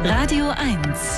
Radio 1.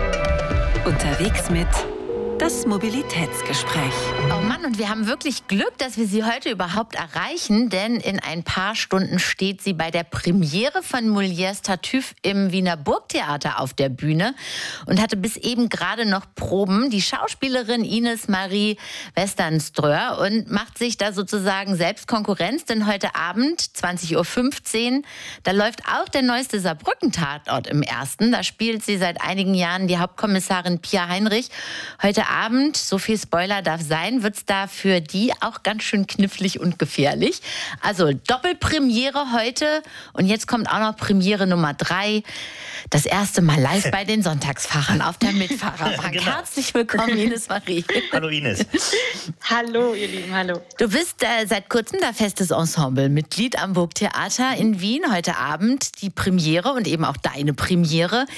Unterwegs mit das Mobilitätsgespräch. Oh Mann, und wir haben wirklich Glück, dass wir sie heute überhaupt erreichen, denn in ein paar Stunden steht sie bei der Premiere von Molières Tartuffe im Wiener Burgtheater auf der Bühne und hatte bis eben gerade noch Proben. Die Schauspielerin Ines Marie Westernströer und macht sich da sozusagen selbst Konkurrenz, denn heute Abend, 20.15 Uhr, da läuft auch der neueste Saarbrücken-Tatort im Ersten. Da spielt sie seit einigen Jahren die Hauptkommissarin Pia Heinrich. Heute Abend, so viel Spoiler darf sein, wird es da für die auch ganz schön knifflig und gefährlich. Also Doppelpremiere heute und jetzt kommt auch noch Premiere Nummer 3. Das erste Mal live bei den Sonntagsfahrern auf der Mitfahrerbank. Genau. Herzlich willkommen, Ines Marie. Hallo Ines. Hallo ihr Lieben, hallo. Du bist seit kurzem da festes Ensemble-Mitglied am Burgtheater in Wien. Heute Abend die Premiere und eben auch deine Premiere.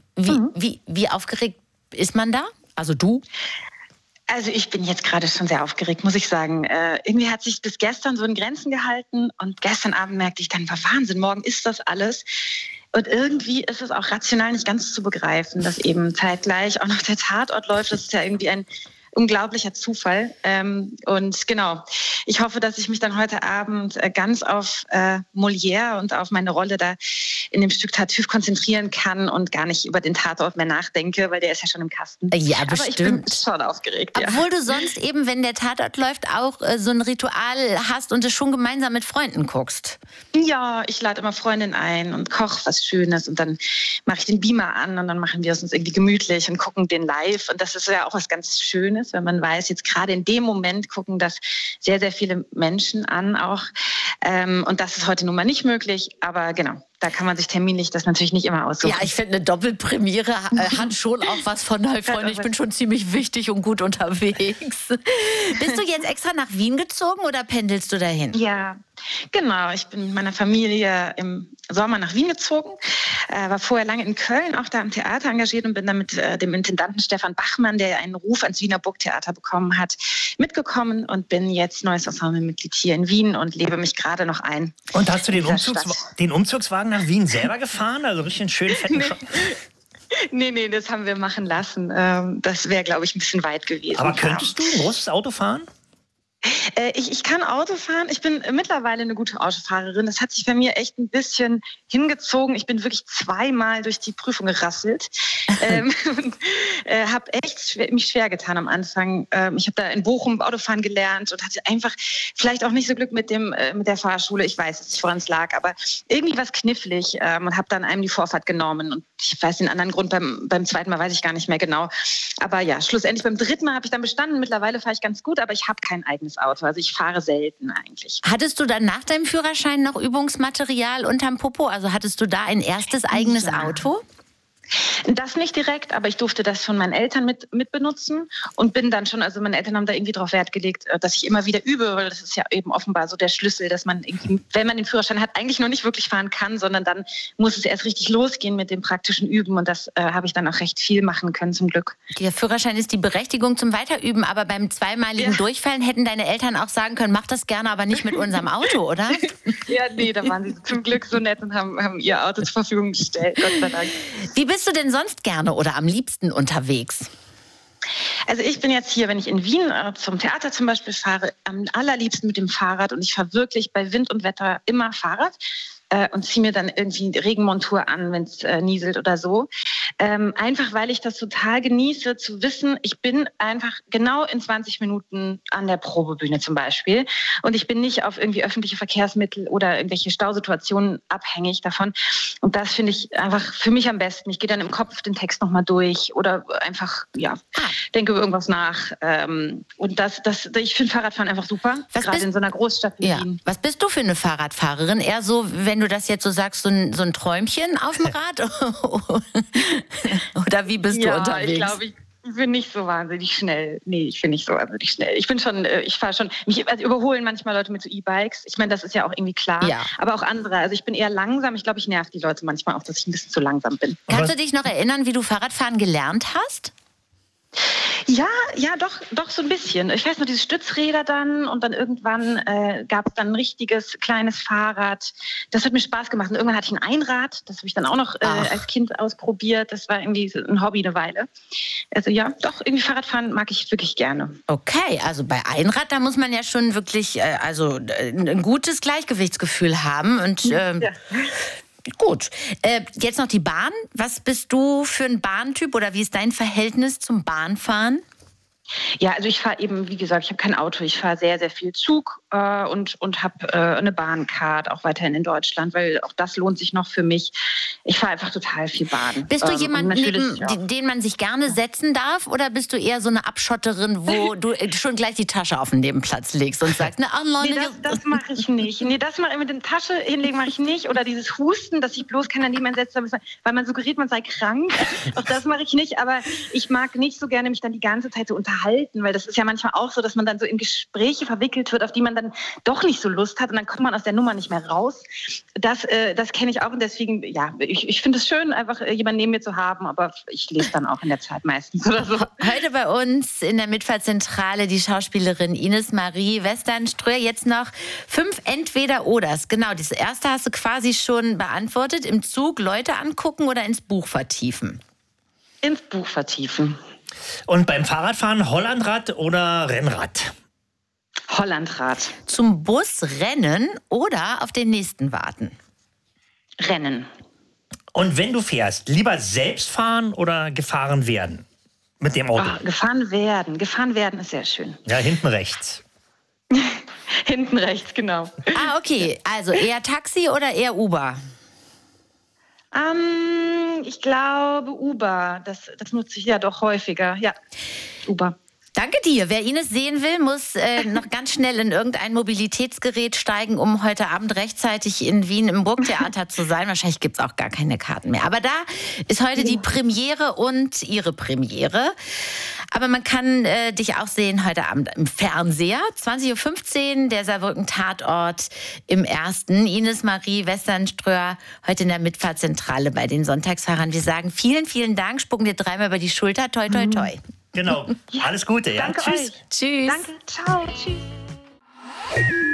Wie aufgeregt ist man da? Also du? Also ich bin jetzt gerade schon sehr aufgeregt, muss ich sagen. Irgendwie hat sich bis gestern so in Grenzen gehalten und gestern Abend merkte ich dann, war Wahnsinn, morgen ist das alles. Und irgendwie ist es auch rational nicht ganz zu begreifen, dass eben zeitgleich auch noch der Tatort läuft. Das ist ja irgendwie ein unglaublicher Zufall. Und genau, ich hoffe, dass ich mich dann heute Abend ganz auf Molière und auf meine Rolle da in dem Stück Tartuffe konzentrieren kann und gar nicht über den Tatort mehr nachdenke, weil der ist ja schon im Kasten. Ja, bestimmt. Aber ich bin schon aufgeregt. Ja. Obwohl du sonst eben, wenn der Tatort läuft, auch so ein Ritual hast und es schon gemeinsam mit Freunden guckst. Ja, ich lade immer Freundinnen ein und koche was Schönes und dann mache ich den Beamer an und dann machen wir es uns irgendwie gemütlich und gucken den live. Und das ist ja auch was ganz Schönes, wenn man weiß, jetzt gerade in dem Moment gucken das sehr, sehr viele Menschen an auch. Und das ist heute nun mal nicht möglich, aber genau. Da kann man sich terminlich das natürlich nicht immer aussuchen. Ja, ich finde, eine Doppelpremiere hat schon auch was von, hey Freunde, ich bin schon ziemlich wichtig und gut unterwegs. Bist du jetzt extra nach Wien gezogen oder pendelst du dahin? Ja, genau. Ich bin mit meiner Familie im Sommer nach Wien gezogen, war vorher lange in Köln, auch da am Theater engagiert und bin dann mit dem Intendanten Stefan Bachmann, der einen Ruf ans Wiener Burgtheater bekommen hat, mitgekommen und bin jetzt neues Ensemblemitglied hier in Wien und lebe mich gerade noch ein. Und hast du den Umzugswagen nach Wien selber gefahren? Also richtig einen schönen fetten Nee, das haben wir machen lassen. Das wäre, glaube ich, ein bisschen weit gewesen. Aber könntest du ein großes Auto fahren? Ich kann Auto fahren. Ich bin mittlerweile eine gute Autofahrerin. Das hat sich bei mir echt ein bisschen hingezogen. Ich bin wirklich 2-mal durch die Prüfung gerasselt. Und habe echt mich schwer getan am Anfang. Ich habe da in Bochum Autofahren gelernt und hatte einfach vielleicht auch nicht so Glück mit der Fahrschule. Ich weiß jetzt nicht, woran es lag, aber irgendwie war es knifflig und habe dann einem die Vorfahrt genommen. Und ich weiß den anderen Grund, beim zweiten Mal weiß ich gar nicht mehr genau. Aber ja, schlussendlich beim 3. Mal habe ich dann bestanden. Mittlerweile fahre ich ganz gut, aber ich habe kein eigenes Auto. Also ich fahre selten eigentlich. Hattest du dann nach deinem Führerschein noch Übungsmaterial unterm Popo? Also hattest du da ein erstes eigenes Auto? Das nicht direkt, aber ich durfte das von meinen Eltern mit benutzen und bin dann schon, also meine Eltern haben da irgendwie drauf Wert gelegt, dass ich immer wieder übe, weil das ist ja eben offenbar so der Schlüssel, dass man irgendwie, wenn man den Führerschein hat, eigentlich noch nicht wirklich fahren kann, sondern dann muss es erst richtig losgehen mit dem praktischen Üben und das habe ich dann auch recht viel machen können zum Glück. Der Führerschein ist die Berechtigung zum Weiterüben, aber beim zweimaligen Durchfallen hätten deine Eltern auch sagen können, mach das gerne, aber nicht mit unserem Auto, oder? Ja, nee, da waren sie zum Glück so nett und haben ihr Auto zur Verfügung gestellt, Gott sei Dank. Wie bist du denn sonst gerne oder am liebsten unterwegs? Also ich bin jetzt hier, wenn ich in Wien zum Theater zum Beispiel fahre, am allerliebsten mit dem Fahrrad und ich fahre wirklich bei Wind und Wetter immer Fahrrad. Und ziehe mir dann irgendwie eine Regenmontur an, wenn es nieselt oder so. Einfach, weil ich das total genieße, zu wissen, ich bin einfach genau in 20 Minuten an der Probebühne zum Beispiel. Und ich bin nicht auf irgendwie öffentliche Verkehrsmittel oder irgendwelche Stausituationen abhängig davon. Und das finde ich einfach für mich am besten. Ich gehe dann im Kopf den Text nochmal durch oder einfach, denke über irgendwas nach. Und ich finde Fahrradfahren einfach super, gerade in so einer Großstadt wie Wien. Was bist du für eine Fahrradfahrerin? Eher so, wenn du das jetzt so sagst, so ein Träumchen auf dem Rad? Oder wie bist du unterwegs? Ich glaube, ich bin nicht so wahnsinnig schnell. Nee, ich bin nicht so wahnsinnig schnell. Ich fahre schon, mich überholen manchmal Leute mit so E-Bikes. Ich meine, das ist ja auch irgendwie klar. Ja. Aber auch andere. Also ich bin eher langsam. Ich glaube, ich nerv die Leute manchmal auch, dass ich ein bisschen zu langsam bin. Kannst du dich noch erinnern, wie du Fahrradfahren gelernt hast? Doch so ein bisschen. Ich weiß nur, diese Stützräder dann und dann irgendwann gab es dann ein richtiges kleines Fahrrad. Das hat mir Spaß gemacht. Und irgendwann hatte ich ein Einrad, das habe ich dann auch noch als Kind ausprobiert. Das war irgendwie so ein Hobby eine Weile. Also ja, doch, irgendwie Fahrradfahren mag ich wirklich gerne. Okay, also bei Einrad, da muss man ja schon wirklich ein gutes Gleichgewichtsgefühl haben. Und gut, jetzt noch die Bahn. Was bist du für ein Bahntyp oder wie ist dein Verhältnis zum Bahnfahren? Ja, also ich fahre eben, wie gesagt, ich habe kein Auto. Ich fahre sehr, sehr viel Zug und habe eine Bahncard auch weiterhin in Deutschland, weil auch das lohnt sich noch für mich. Ich fahre einfach total viel Bahn. Bist du jemand, den man sich gerne setzen darf, oder bist du eher so eine Abschotterin, wo du schon gleich die Tasche auf den Nebenplatz legst und sagst, das mache ich nicht. Nee, das mache ich mit der Tasche hinlegen mache ich nicht. Oder dieses Husten, dass ich bloß keiner neben setzt, weil man suggeriert, man sei krank. Auch das mache ich nicht. Aber ich mag nicht so gerne mich dann die ganze Zeit so unterhalten, weil das ist ja manchmal auch so, dass man dann so in Gespräche verwickelt wird, auf die man dann doch nicht so Lust hat und dann kommt man aus der Nummer nicht mehr raus. Das kenne ich auch und deswegen, ja, ich finde es schön, einfach jemanden neben mir zu haben, aber ich lese dann auch in der Zeit meistens oder so. Heute bei uns in der Mitfahrzentrale die Schauspielerin Ines Marie Westernströer. Jetzt noch 5 Entweder-Oders. Genau, das erste hast du quasi schon beantwortet. Im Zug Leute angucken oder ins Buch vertiefen? Ins Buch vertiefen. Und beim Fahrradfahren Hollandrad oder Rennrad? Hollandrad. Zum Bus rennen oder auf den nächsten warten? Rennen. Und wenn du fährst, lieber selbst fahren oder gefahren werden mit dem Auto? Gefahren werden. Gefahren werden ist sehr schön. Ja, hinten rechts. Hinten rechts, genau. Okay. Also eher Taxi oder eher Uber? Ich glaube Uber. Das nutze ich ja doch häufiger. Ja, Uber. Danke dir. Wer Ines sehen will, muss noch ganz schnell in irgendein Mobilitätsgerät steigen, um heute Abend rechtzeitig in Wien im Burgtheater zu sein. Wahrscheinlich gibt es auch gar keine Karten mehr. Aber da ist heute die Premiere und ihre Premiere. Aber man kann dich auch sehen heute Abend im Fernseher. 20.15 Uhr, der Saarbrücken-Tatort im Ersten. Ines Marie Westernströer heute in der Mitfahrzentrale bei den Sonntagsfahrern. Wir sagen vielen, vielen Dank. Spucken dir dreimal über die Schulter. Toi, toi, toi. Genau. Alles Gute. Ja. Danke Tschüss. euch. Tschüss. Danke. Ciao. Tschüss.